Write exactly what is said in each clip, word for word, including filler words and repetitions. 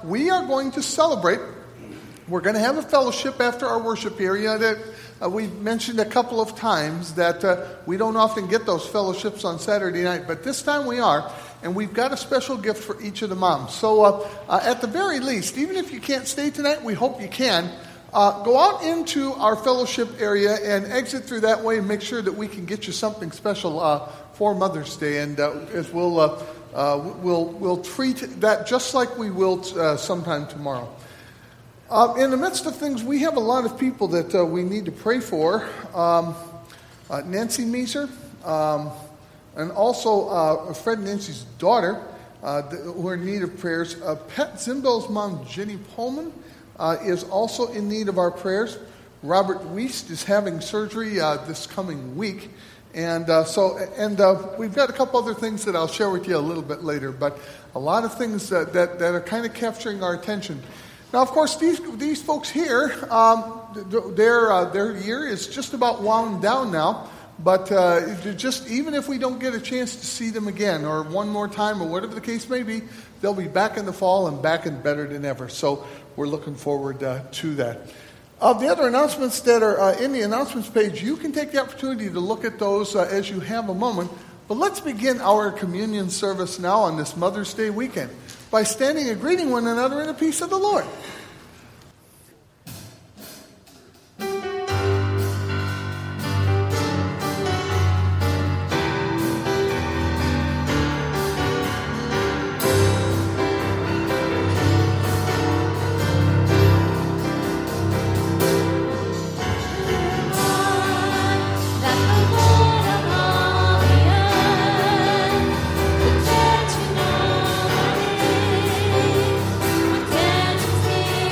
we are going to celebrate. We're going to have a fellowship after our worship area that uh, we've mentioned a couple of times that uh, we don't often get those fellowships on Saturday night, but this time we are, and we've got a special gift for each of the moms. So uh, uh, at the very least, even if you can't stay tonight, we hope you can, uh, go out into our fellowship area and exit through that way and make sure that we can get you something special uh, for Mother's Day, and uh, as we'll, uh, uh, we'll, we'll treat that just like we will uh, sometime tomorrow. Uh, in the midst of things, we have a lot of people that uh, we need to pray for. Um, uh, Nancy Meeser, um, and also uh, Fred and Nancy's daughter, uh, who are in need of prayers. Uh, Pat Zimbel's mom, Jenny Pullman, uh, is also in need of our prayers. Robert Wiest is having surgery uh, this coming week. And uh, so, and uh, we've got a couple other things that I'll share with you a little bit later, but a lot of things that, that, that are kind of capturing our attention. Now, of course, these these folks here, um, their uh, their year is just about wound down now. But uh, just even if we don't get a chance to see them again, or one more time, or whatever the case may be, they'll be back in the fall and back and better than ever. So we're looking forward uh, to that. Uh, the other announcements that are uh, in the announcements page, you can take the opportunity to look at those uh, as you have a moment. But let's begin our communion service now on this Mother's Day weekend by standing and greeting one another in the peace of the Lord. Attention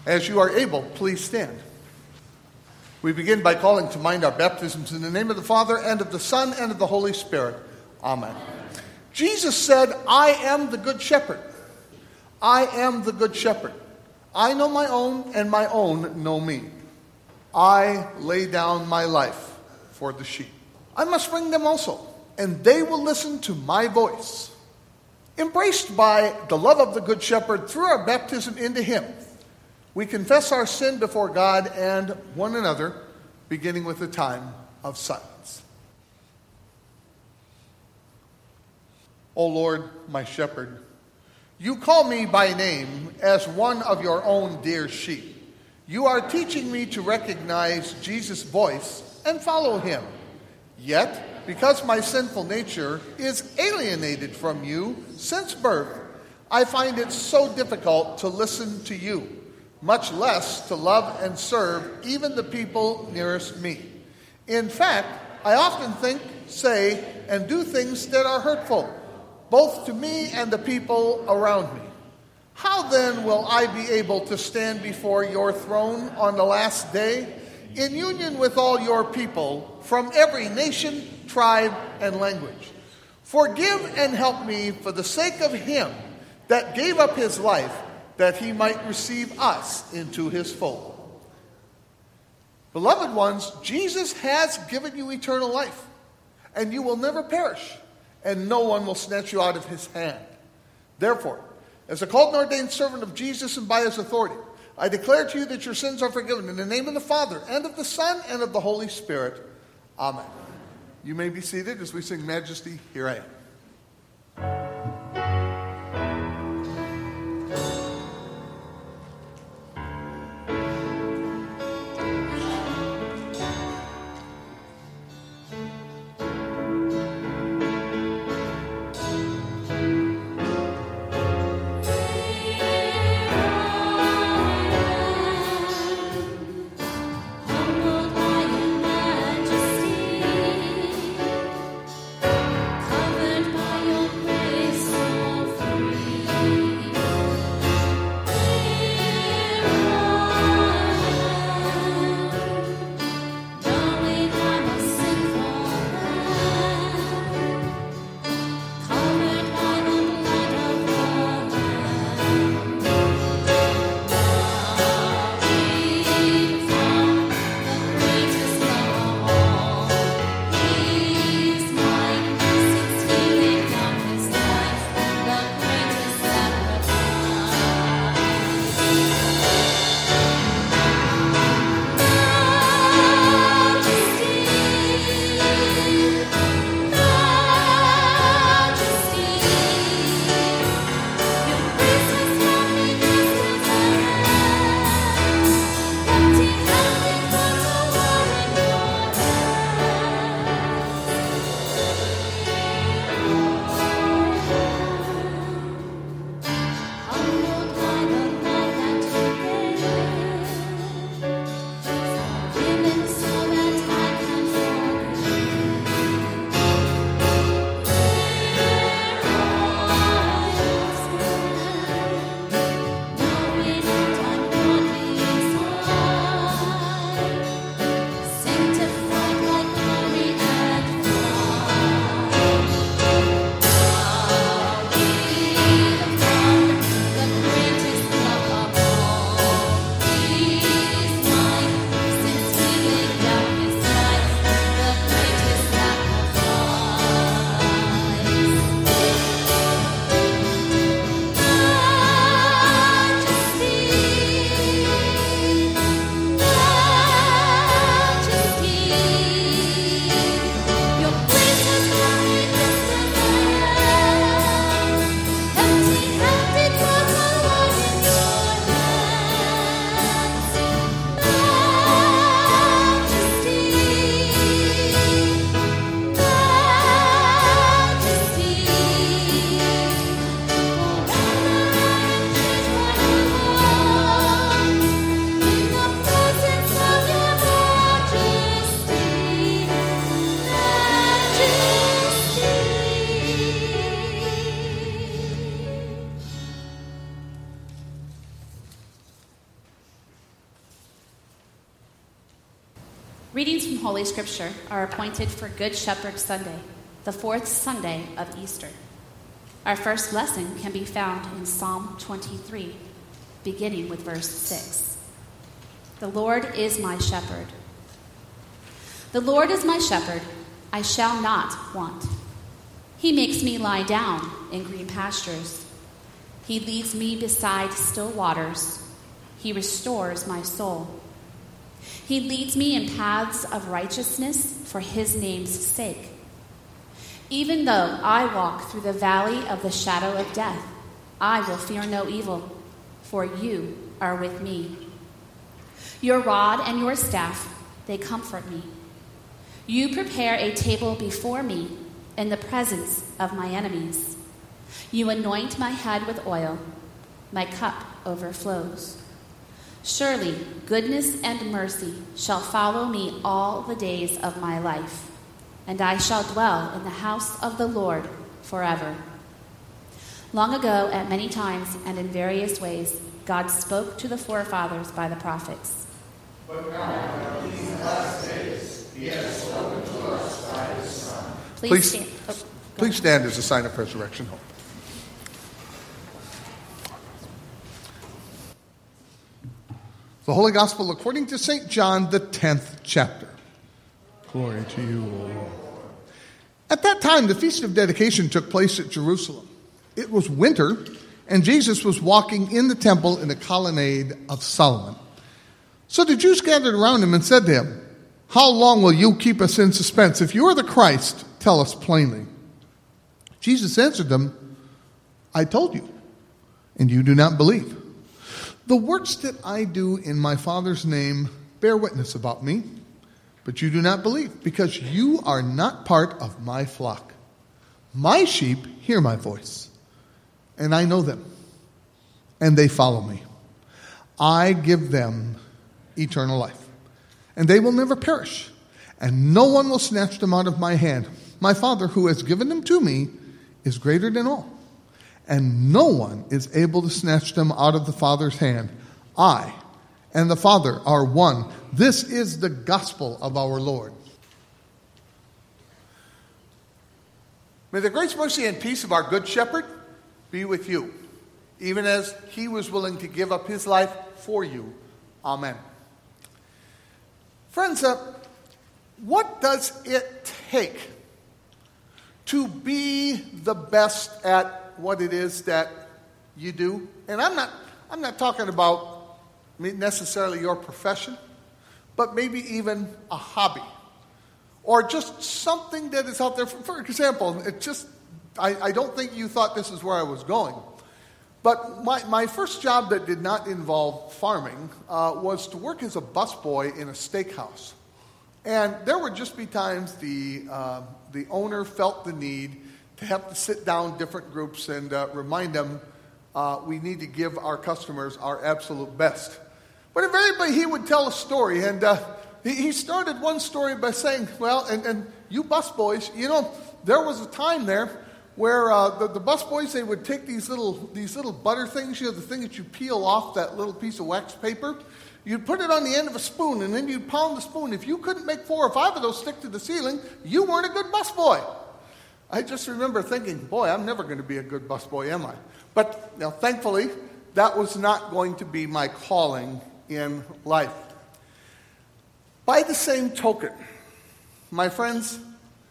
As you are able, please stand. We begin by calling to mind our baptisms in the name of the Father, and of the Son, and of the Holy Spirit. Amen. Jesus said, I am the good shepherd. I am the good shepherd. I know my own, and my own know me. I lay down my life for the sheep. I must bring them also, and they will listen to my voice. Embraced by the love of the good shepherd through our baptism into him, we confess our sin before God and one another, beginning with a time of silence. O Lord, my shepherd, you call me by name as one of your own dear sheep. You are teaching me to recognize Jesus' voice and follow him. Yet, because my sinful nature is alienated from you since birth, I find it so difficult to listen to you, much less to love and serve even the people nearest me. In fact, I often think, say, and do things that are hurtful, both to me and the people around me. How then will I be able to stand before your throne on the last day, in union with all your people from every nation, tribe, and language? Forgive and help me for the sake of him that gave up his life, that he might receive us into his fold. Beloved ones, Jesus has given you eternal life, and you will never perish, and no one will snatch you out of his hand. Therefore, as a called and ordained servant of Jesus and by his authority, I declare to you that your sins are forgiven in the name of the Father, and of the Son, and of the Holy Spirit. Amen. You may be seated as we sing Majesty, Here I Am. Covered from Holy Scripture are appointed for Good Shepherd Sunday, the fourth Sunday of Easter. Our first lesson can be found in Psalm twenty-three, beginning with verse six. The Lord is my shepherd. The Lord is my shepherd, I shall not want. He makes me lie down in green pastures. He leads me beside still waters. He restores my soul. He leads me in paths of righteousness for his name's sake. Even though I walk through the valley of the shadow of death, I will fear no evil, for you are with me. Your rod and your staff, they comfort me. You prepare a table before me in the presence of my enemies. You anoint my head with oil. My cup overflows. Surely goodness and mercy shall follow me all the days of my life, and I shall dwell in the house of the Lord forever. Long ago, at many times and in various ways, God spoke to the forefathers by the prophets. But now, in these last days, he has spoken to us by his Son. Please, Please stand. Oh, Please stand as a sign of resurrection hope. The Holy Gospel according to Saint John, the tenth chapter. Glory to you, O Lord. At that time, the Feast of Dedication took place at Jerusalem. It was winter, and Jesus was walking in the temple in the colonnade of Solomon. So the Jews gathered around him and said to him, "How long will you keep us in suspense? If you are the Christ, tell us plainly." Jesus answered them, "I told you, and you do not believe. The works that I do in my Father's name bear witness about me, but you do not believe, because you are not part of my flock. My sheep hear my voice, and I know them, and they follow me. I give them eternal life, and they will never perish, and no one will snatch them out of my hand. My Father, who has given them to me, is greater than all, and no one is able to snatch them out of the Father's hand. I and the Father are one." This is the gospel of our Lord. May the grace, mercy, and peace of our Good Shepherd be with you, even as he was willing to give up his life for you. Amen. Friends, uh, what does it take to be the best at what it is that you do? And I'm not I'm not talking about necessarily your profession, but maybe even a hobby or just something that is out there. For, for example, it just I, I don't think you thought this is where I was going. But my, my first job that did not involve farming uh, was to work as a busboy in a steakhouse. And there would just be times the uh, the owner felt the need to have to sit down different groups and uh, remind them uh, we need to give our customers our absolute best. But invariably he would tell a story, and uh, he, he started one story by saying, well, and, and you busboys, you know, there was a time there where uh, the, the busboys, they would take these little these little butter things, you know, the thing that you peel off that little piece of wax paper. You'd put it on the end of a spoon, and then you'd pound the spoon. If you couldn't make four or five of those stick to the ceiling, you weren't a good busboy. I just remember thinking, boy, I'm never going to be a good busboy, am I? But you know, thankfully, that was not going to be my calling in life. By the same token, my friends,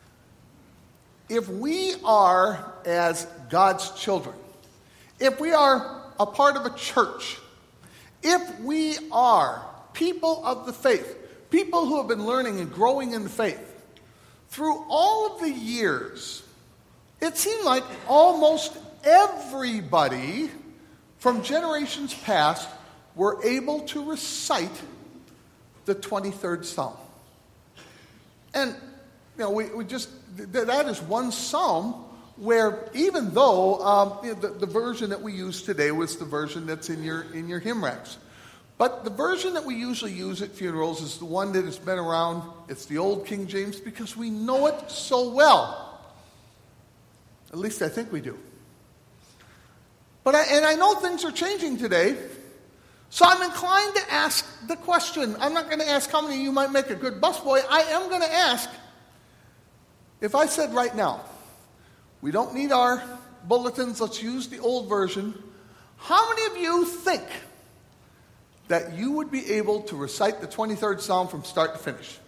if we are, as God's children, if we are a part of a church, if we are people of the faith, people who have been learning and growing in the faith, through all of the years, it seemed like almost everybody from generations past were able to recite the twenty-third Psalm. And, you know, we, we just, that is one psalm where even though um, you know, the, the version that we use today was the version that's in your in your hymn racks, but the version that we usually use at funerals is the one that has been around. It's the old King James because we know it so well. At least I think we do. But I, and I know things are changing today, So I'm inclined to ask the question. I'm not going to ask how many of you might make a good busboy. I am going to ask, if I said right now, we don't need our bulletins, let's use the old version, how many of you think that you would be able to recite the twenty-third Psalm from start to finish?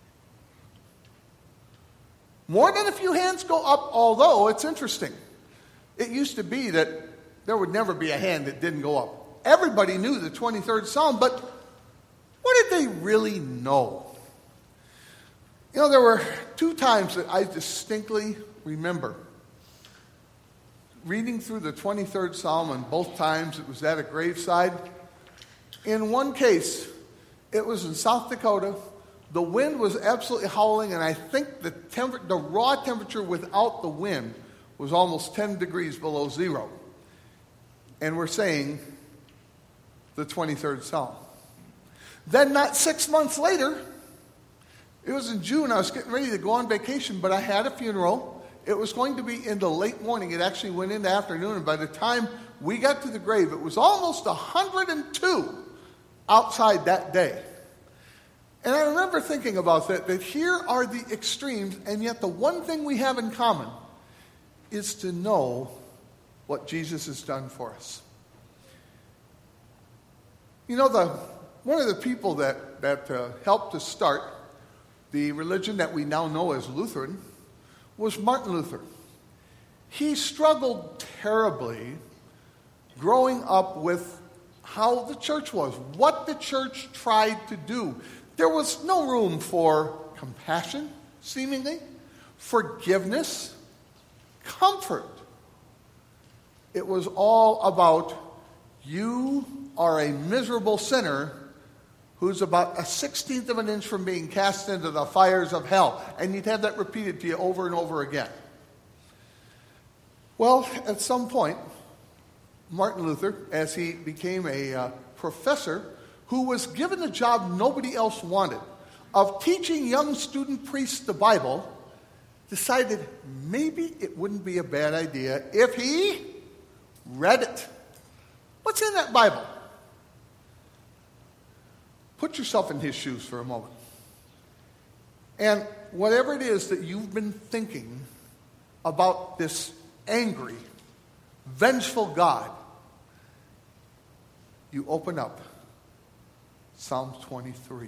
More than a few hands go up, although it's interesting. It used to be that there would never be a hand that didn't go up. Everybody knew the twenty-third Psalm, but what did they really know? You know, there were two times that I distinctly remember reading through the twenty-third Psalm, and both times it was at a graveside. In one case, it was in South Dakota. The wind was absolutely howling, and I think the, temper- the raw temperature without the wind was almost ten degrees below zero. And we're saying the twenty-third Psalm. Then not six months later, it was in June, I was getting ready to go on vacation, but I had a funeral. It was going to be in the late morning. It actually went into afternoon, and by the time we got to the grave, it was almost one hundred two outside that day. And I remember thinking about that, that here are the extremes, and yet the one thing we have in common is to know what Jesus has done for us. You know, the one of the people that, that uh, helped to start the religion that we now know as Lutheran was Martin Luther. He struggled terribly growing up with how the church was, what the church tried to do. There was no room for compassion, seemingly, forgiveness, comfort. It was all about, you are a miserable sinner who's about a sixteenth of an inch from being cast into the fires of hell. And you'd have that repeated to you over and over again. Well, at some point, Martin Luther, as he became a uh, professor, who was given a job nobody else wanted, of teaching young student priests the Bible, decided maybe it wouldn't be a bad idea if he read it. What's in that Bible? Put yourself in his shoes for a moment. And whatever it is that you've been thinking about this angry, vengeful God, you open up Psalm twenty-three.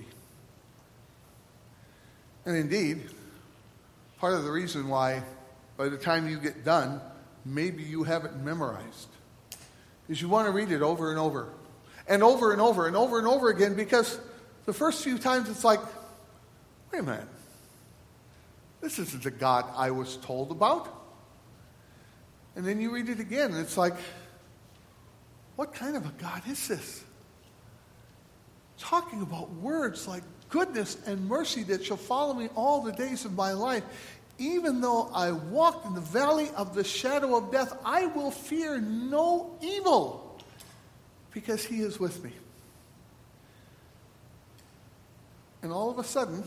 And indeed, part of the reason why by the time you get done, maybe you haven't memorized, is you want to read it over and over. And over and over and over and over again, because the first few times it's like, wait a minute, this isn't the God I was told about. And then you read it again, and it's like, what kind of a God is this? Talking about words like goodness and mercy that shall follow me all the days of my life. Even though I walk in the valley of the shadow of death, I will fear no evil, because he is with me. And all of a sudden,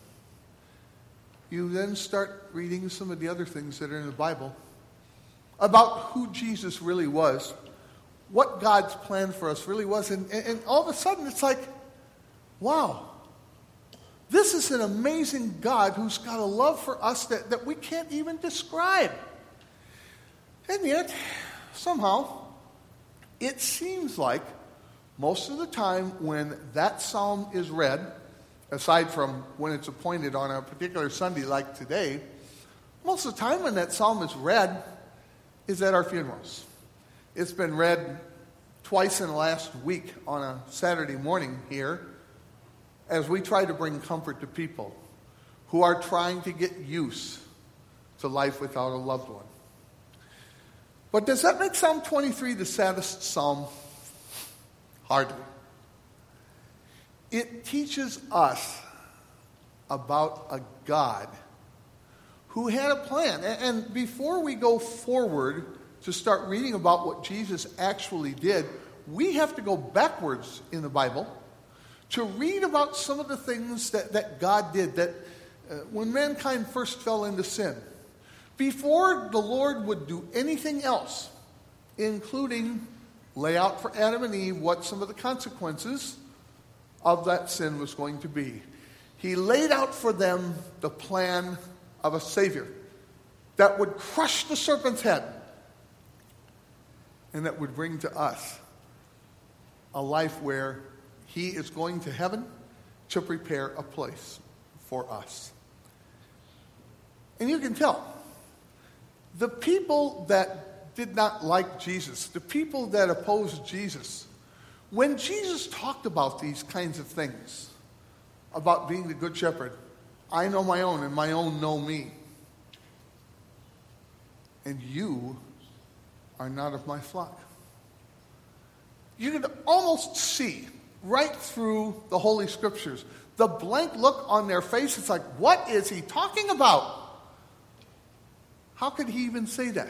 you then start reading some of the other things that are in the Bible about who Jesus really was, what God's plan for us really was, and, and, and all of a sudden it's like, wow, this is an amazing God who's got a love for us that, that we can't even describe. And yet, somehow, it seems like most of the time when that psalm is read, aside from when it's appointed on a particular Sunday like today, most of the time when that psalm is read is at our funerals. It's been read twice in the last week on a Saturday morning here as we try to bring comfort to people who are trying to get used to life without a loved one. But does that make Psalm twenty-three the saddest psalm? Hardly. It teaches us about a God who had a plan. And before we go forward to start reading about what Jesus actually did, we have to go backwards in the Bible to read about some of the things that, that God did, that uh, when mankind first fell into sin, before the Lord would do anything else, including lay out for Adam and Eve what some of the consequences of that sin was going to be. He laid out for them the plan of a Savior that would crush the serpent's head and that would bring to us a life where he is going to heaven to prepare a place for us. And you can tell, the people that did not like Jesus, the people that opposed Jesus, when Jesus talked about these kinds of things, about being the good shepherd, I know my own and my own know me, and you are not of my flock. You can almost see right through the Holy Scriptures the blank look on their face. It's like, what is he talking about? How could he even say that?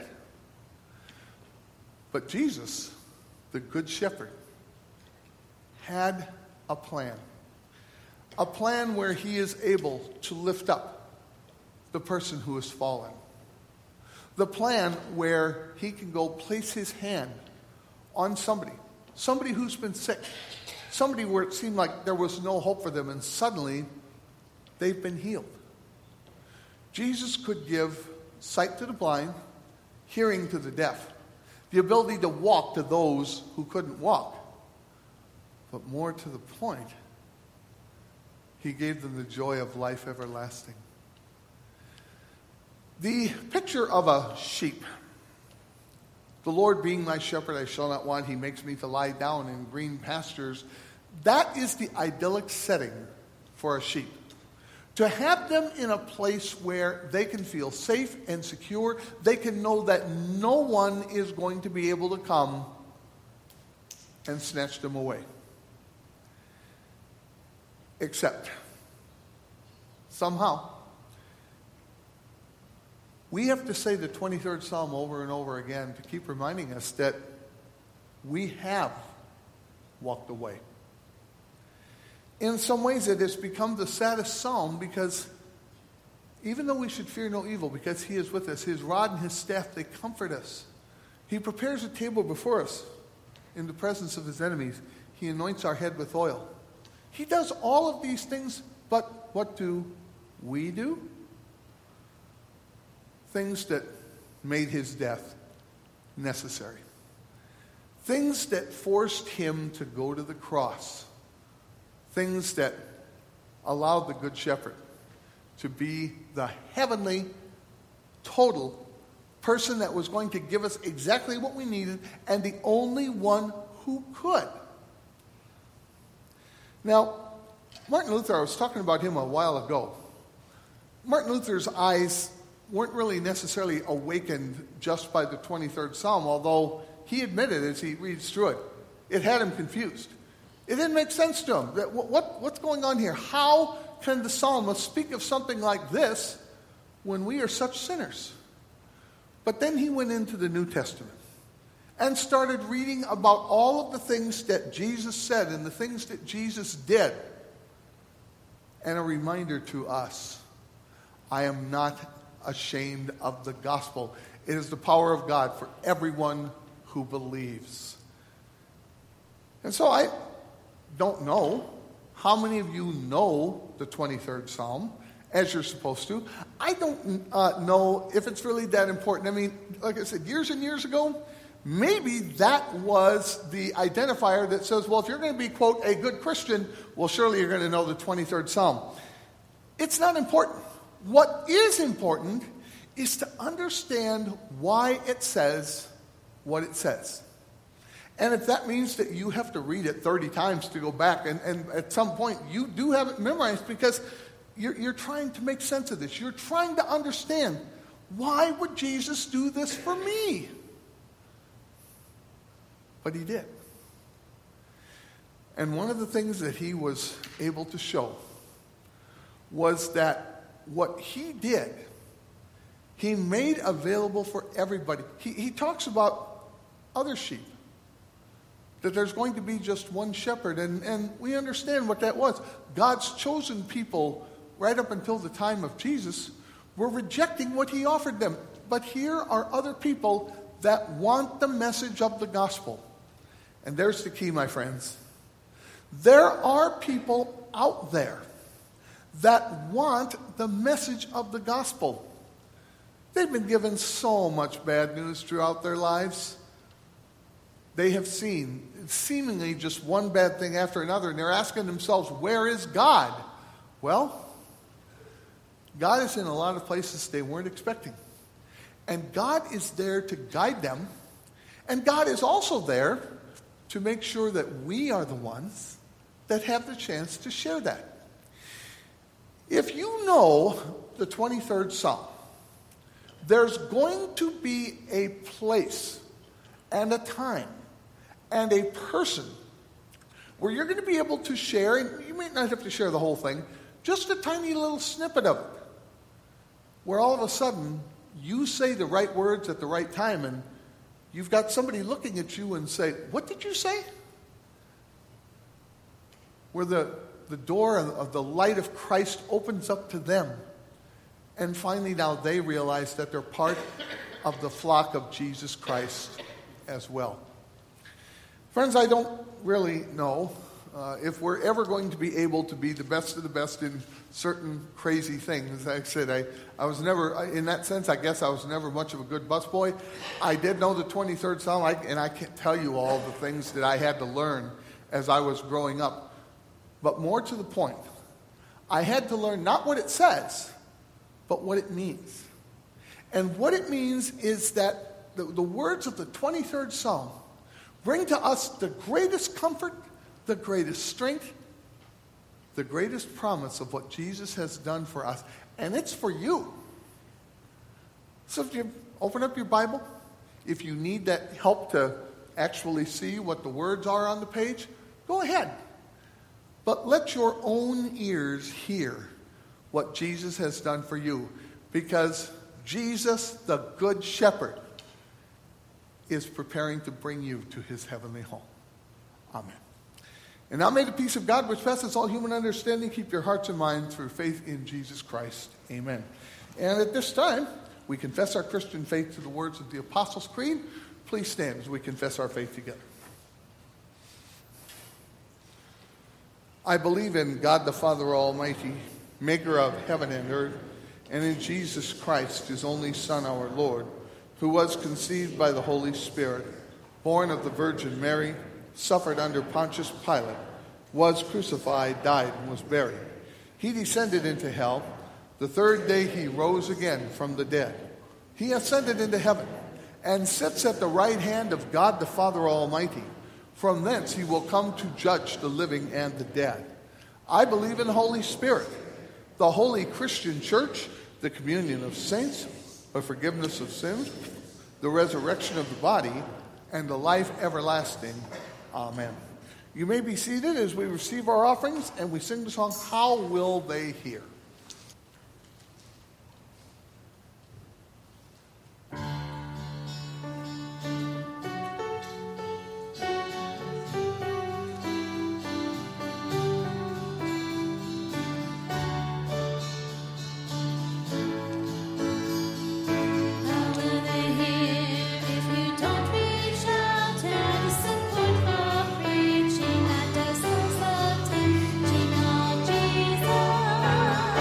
But Jesus, the Good Shepherd, had a plan. A plan where he is able to lift up the person who has fallen. The plan where he can go place his hand on somebody. Somebody who's been sick. Somebody where it seemed like there was no hope for them, and suddenly they've been healed. Jesus could give sight to the blind, hearing to the deaf, the ability to walk to those who couldn't walk. But more to the point, he gave them the joy of life everlasting. The picture of a sheep. The Lord being my shepherd, I shall not want. He makes me to lie down in green pastures. That is the idyllic setting for a sheep. To have them in a place where they can feel safe and secure. They can know that no one is going to be able to come and snatch them away. Except, somehow, we have to say the twenty-third Psalm over and over again to keep reminding us that we have walked away. In some ways, it has become the saddest psalm because even though we should fear no evil because he is with us, his rod and his staff, they comfort us. He prepares a table before us in the presence of his enemies. He anoints our head with oil. He does all of these things, but what do we do? Things that made his death necessary. Things that forced him to go to the cross. Things that allowed the Good Shepherd to be the heavenly, total person that was going to give us exactly what we needed and the only one who could. Now, Martin Luther, I was talking about him a while ago. Martin Luther's eyes weren't really necessarily awakened just by the twenty-third Psalm, although he admitted as he reads through it, it had him confused. It didn't make sense to him. That what, what, what's going on here? How can the psalmist speak of something like this when we are such sinners? But then he went into the New Testament and started reading about all of the things that Jesus said and the things that Jesus did. And a reminder to us, I am not ashamed of the gospel. It is the power of God for everyone who believes. And so I don't know how many of you know the twenty-third Psalm as you're supposed to. I don't uh, know if it's really that important. I mean, like I said, years and years ago, maybe that was the identifier that says, well, if you're going to be, quote, a good Christian, well, surely you're going to know the twenty-third Psalm. It's not important. What is important is to understand why it says what it says. And if that means that you have to read it thirty times to go back, and, and at some point you do have it memorized because you're, you're trying to make sense of this. You're trying to understand, why would Jesus do this for me? But he did. And one of the things that he was able to show was that what he did, he made available for everybody. He, he talks about other sheep, that there's going to be just one shepherd, and, and we understand what that was. God's chosen people, right up until the time of Jesus, were rejecting what he offered them. But here are other people that want the message of the gospel. And there's the key, my friends. There are people out there that want the message of the gospel. They've been given so much bad news throughout their lives. They have seen seemingly just one bad thing after another, and they're asking themselves, where is God? Well, God is in a lot of places they weren't expecting. And God is there to guide them. And God is also there to make sure that we are the ones that have the chance to share that. If you know the twenty-third Psalm, there's going to be a place and a time and a person where you're going to be able to share, and you may not have to share the whole thing, just a tiny little snippet of it, where all of a sudden you say the right words at the right time, and you've got somebody looking at you and say, what did you say? Where the, the door of the light of Christ opens up to them, and finally now they realize that they're part of the flock of Jesus Christ as well. Friends, I don't really know uh, if we're ever going to be able to be the best of the best in certain crazy things. Like I said, I, I was never, in that sense, I guess I was never much of a good busboy. I did know the twenty-third Psalm, I, and I can't tell you all the things that I had to learn as I was growing up. But more to the point, I had to learn not what it says, but what it means. And what it means is that the, the words of the twenty-third Psalm bring to us the greatest comfort, the greatest strength, the greatest promise of what Jesus has done for us. And it's for you. So if you open up your Bible, if you need that help to actually see what the words are on the page, go ahead. But let your own ears hear what Jesus has done for you. Because Jesus, the Good Shepherd, is preparing to bring you to his heavenly home. Amen. And now may the peace of God, which passes all human understanding, keep your hearts and minds through faith in Jesus Christ. Amen. And at this time, we confess our Christian faith to the words of the Apostles' Creed. Please stand as we confess our faith together. I believe in God the Father Almighty, maker of heaven and earth, and in Jesus Christ, his only Son, our Lord, who was conceived by the Holy Spirit, born of the Virgin Mary, suffered under Pontius Pilate, was crucified, died, and was buried. He descended into hell. The third day he rose again from the dead. He ascended into heaven and sits at the right hand of God the Father Almighty. From thence he will come to judge the living and the dead. I believe in the Holy Spirit, the holy Christian church, the communion of saints, the forgiveness of sins, the resurrection of the body, and the life everlasting. Amen. You may be seated as we receive our offerings and we sing the song, How Will They Hear? Preaching at the source of time, Jesus.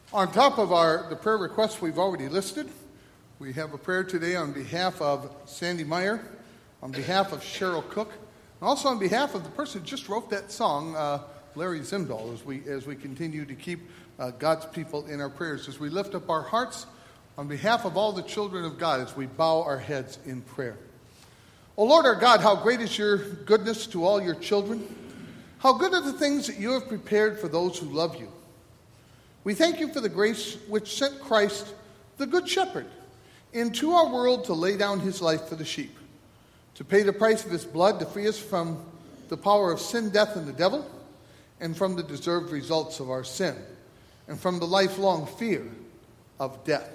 On top of our the prayer requests we've already listed, we have a prayer today on behalf of Sandy Meyer, on behalf of Cheryl Cook, and also on behalf of the person who just wrote that song, uh, Larry Zimdahl, as we as we continue to keep uh, God's people in our prayers, as we lift up our hearts on behalf of all the children of God, as we bow our heads in prayer. O Lord our God, how great is your goodness to all your children. How good are the things that you have prepared for those who love you. We thank you for the grace which sent Christ, the Good Shepherd, into our world to lay down his life for the sheep, to pay the price of his blood to free us from the power of sin, death, and the devil, and from the deserved results of our sin, and from the lifelong fear of death.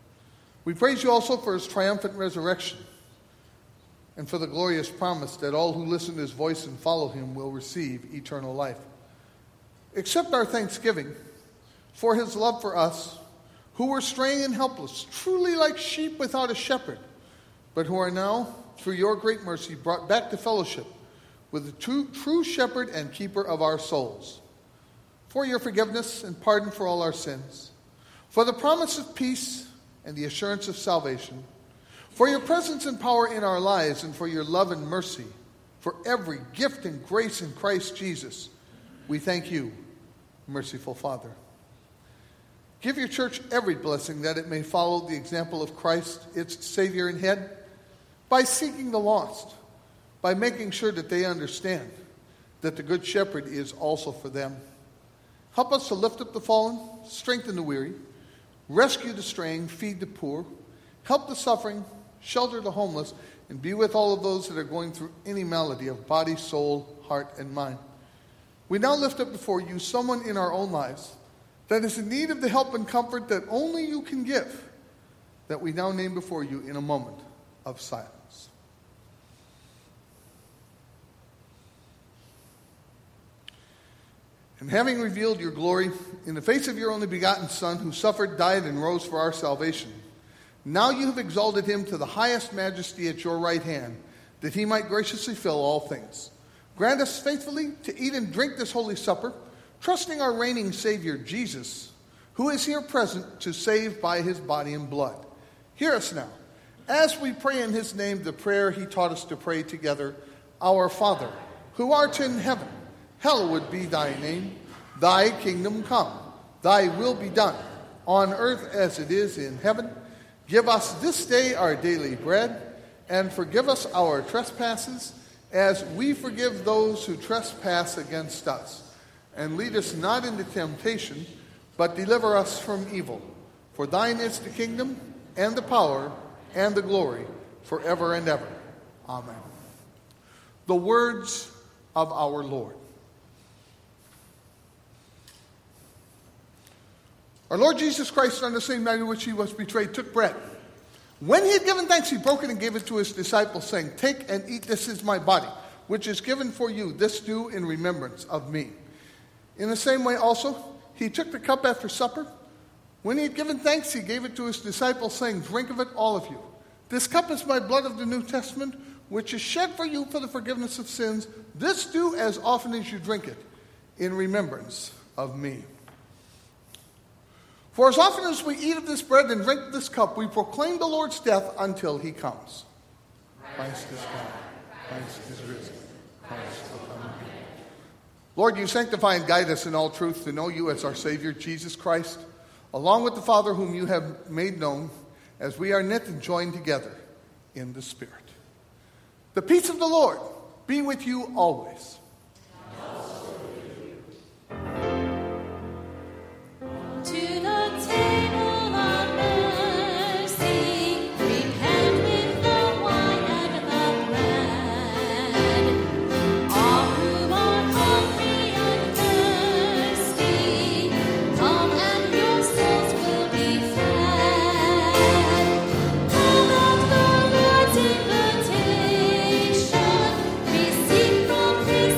We praise you also for his triumphant resurrection, and for the glorious promise that all who listen to his voice and follow him will receive eternal life. Accept our thanksgiving for his love for us, who were straying and helpless, truly like sheep without a shepherd, but who are now, through your great mercy, brought back to fellowship with the true, true shepherd and keeper of our souls. For your forgiveness and pardon for all our sins, for the promise of peace and the assurance of salvation, for your presence and power in our lives, and for your love and mercy, for every gift and grace in Christ Jesus, we thank you, merciful Father. Give your church every blessing that it may follow the example of Christ, its Savior and Head, by seeking the lost, by making sure that they understand that the Good Shepherd is also for them. Help us to lift up the fallen, strengthen the weary, rescue the straying, feed the poor, help the suffering, shelter the homeless, and be with all of those that are going through any malady of body, soul, heart, and mind. We now lift up before you someone in our own lives that is in need of the help and comfort that only you can give, that we now name before you in a moment of silence. And having revealed your glory in the face of your only begotten Son, who suffered, died, and rose for our salvation, now you have exalted him to the highest majesty at your right hand, that he might graciously fill all things. Grant us faithfully to eat and drink this holy supper, trusting our reigning Savior, Jesus, who is here present to save by his body and blood. Hear us now, as we pray in his name the prayer he taught us to pray together. Our Father, who art in heaven, hallowed be thy name. Thy kingdom come, thy will be done, on earth as it is in heaven. Give us this day our daily bread, and forgive us our trespasses, as we forgive those who trespass against us. And lead us not into temptation, but deliver us from evil. For thine is the kingdom, and the power, and the glory, forever and ever. Amen. The words of our Lord. Our Lord Jesus Christ, on the same night in which he was betrayed, took bread. When he had given thanks, he broke it and gave it to his disciples, saying, "Take and eat, this is my body, which is given for you. This do in remembrance of me." In the same way also, he took the cup after supper. When he had given thanks, he gave it to his disciples, saying, "Drink of it, all of you. This cup is my blood of the New Testament, which is shed for you for the forgiveness of sins. This do as often as you drink it in remembrance of me." For as often as we eat of this bread and drink of this cup, we proclaim the Lord's death until he comes. Christ is come. Christ is risen. Christ will come again. Lord, you sanctify and guide us in all truth to know you as our Savior, Jesus Christ, along with the Father whom you have made known, as we are knit and joined together in the Spirit. The peace of the Lord be with you always. Receive from Christ.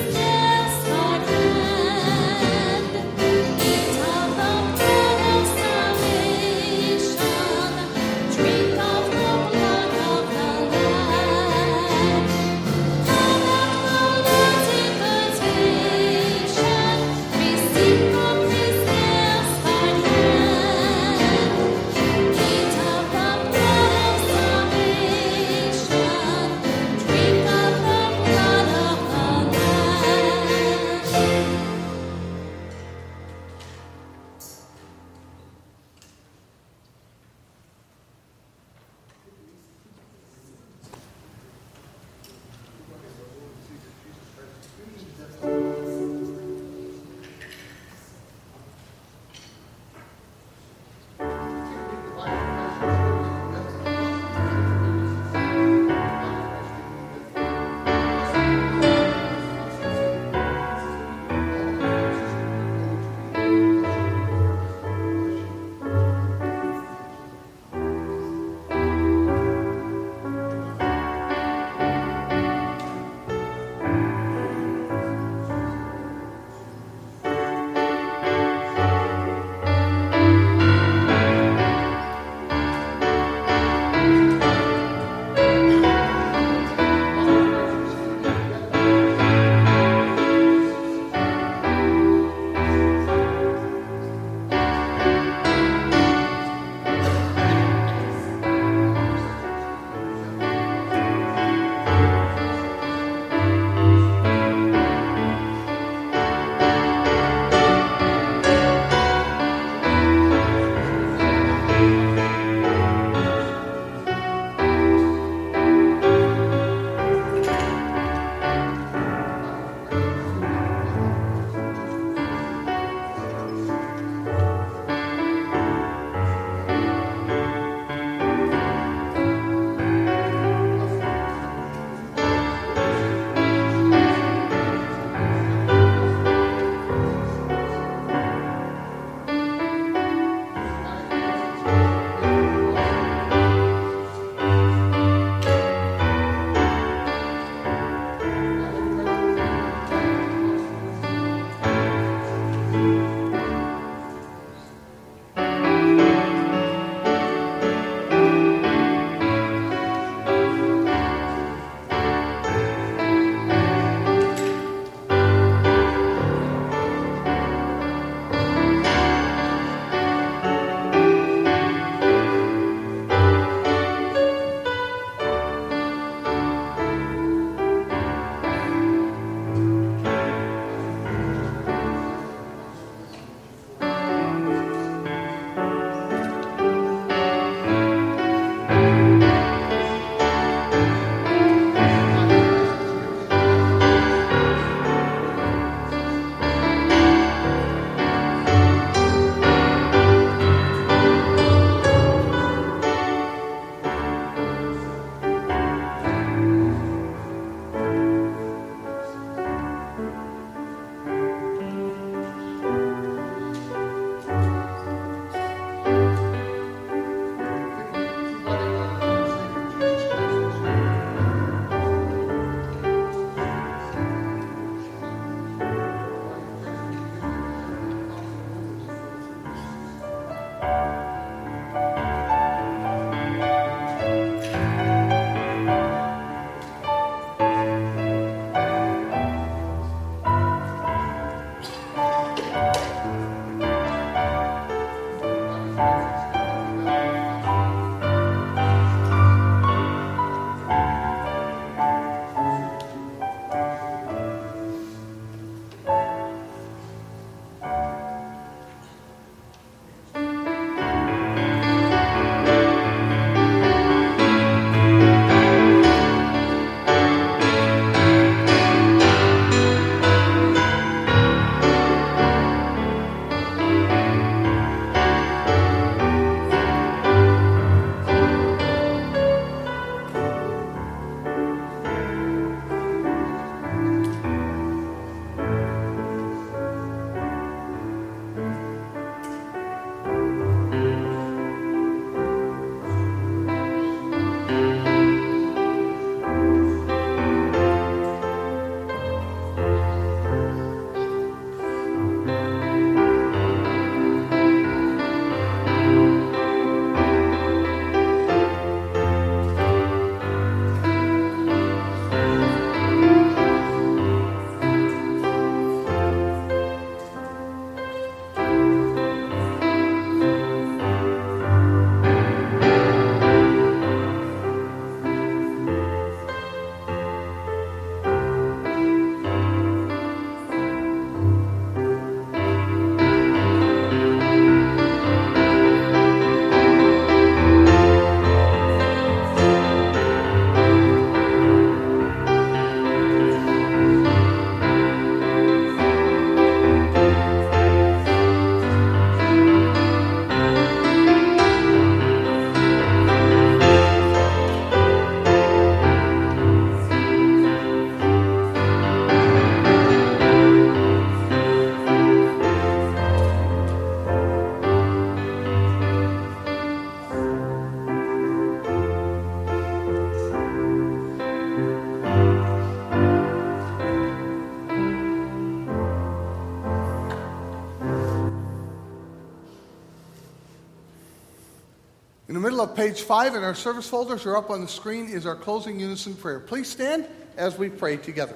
In the middle of page five in our service folders or up on the screen is our closing unison prayer. Please stand as we pray together.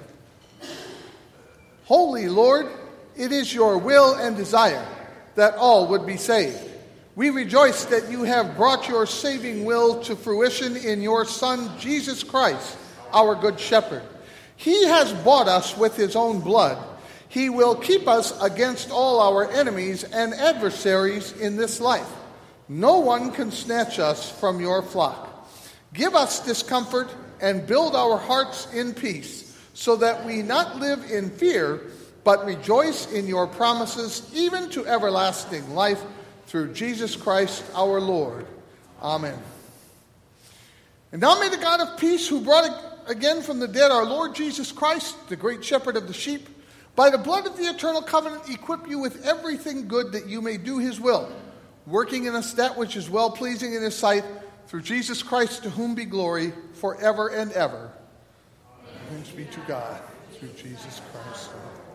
Holy Lord, it is your will and desire that all would be saved. We rejoice that you have brought your saving will to fruition in your Son, Jesus Christ, our good shepherd. He has bought us with his own blood. He will keep us against all our enemies and adversaries in this life. No one can snatch us from your flock. Give us discomfort and build our hearts in peace, so that we not live in fear, but rejoice in your promises, even to everlasting life, through Jesus Christ our Lord. Amen. And now may the God of peace, who brought again from the dead our Lord Jesus Christ, the great shepherd of the sheep, by the blood of the eternal covenant, equip you with everything good that you may do his will, working in us that which is well-pleasing in his sight, through Jesus Christ, to whom be glory forever and ever. Thanks be to God, through Jesus Christ.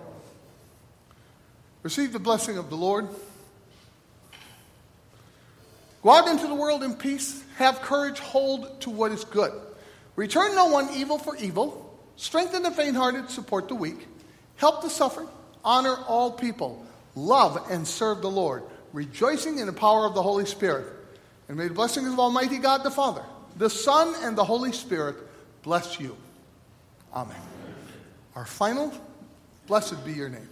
Receive the blessing of the Lord. Go out into the world in peace. Have courage. Hold to what is good. Return no one evil for evil. Strengthen the faint-hearted. Support the weak. Help the suffering. Honor all people. Love and serve the Lord, rejoicing in the power of the Holy Spirit. And may the blessings of Almighty God the Father, the Son, and the Holy Spirit bless you. Amen. Our final, blessed be your name.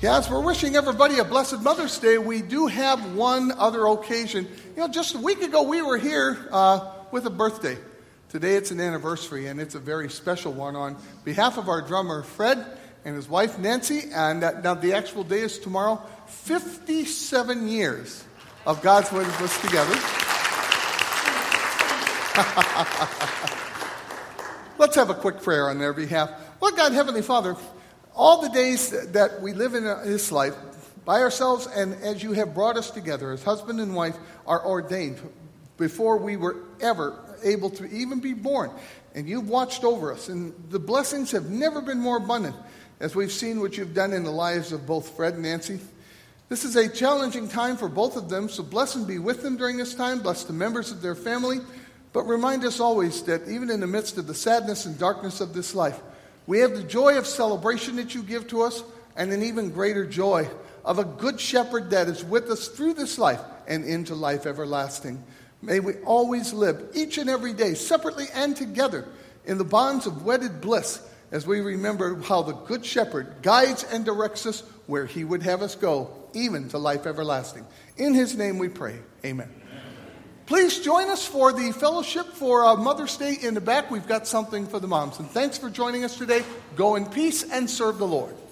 Yeah, as we're wishing everybody a blessed Mother's Day, we do have one other occasion. You know, just a week ago we were here uh, with a birthday. Today it's an anniversary, and it's a very special one on behalf of our drummer Fred and his wife Nancy. And uh, now the actual day is tomorrow. fifty-seven years of God's Word with us together. Let's have a quick prayer on their behalf. Lord God, Heavenly Father, all the days that we live in this life by ourselves and as you have brought us together as husband and wife are ordained before we were ever able to even be born. And you've watched over us. And the blessings have never been more abundant as we've seen what you've done in the lives of both Fred and Nancy. This is a challenging time for both of them, so bless and be with them during this time. Bless the members of their family. But remind us always that even in the midst of the sadness and darkness of this life, we have the joy of celebration that you give to us and an even greater joy of a good shepherd that is with us through this life and into life everlasting. May we always live each and every day, separately and together, in the bonds of wedded bliss as we remember how the good shepherd guides and directs us where he would have us go, even to life everlasting. In his name we pray. Amen. Please join us for the fellowship for uh, Mother's Day in the back. We've got something for the moms. And thanks for joining us today. Go in peace and serve the Lord.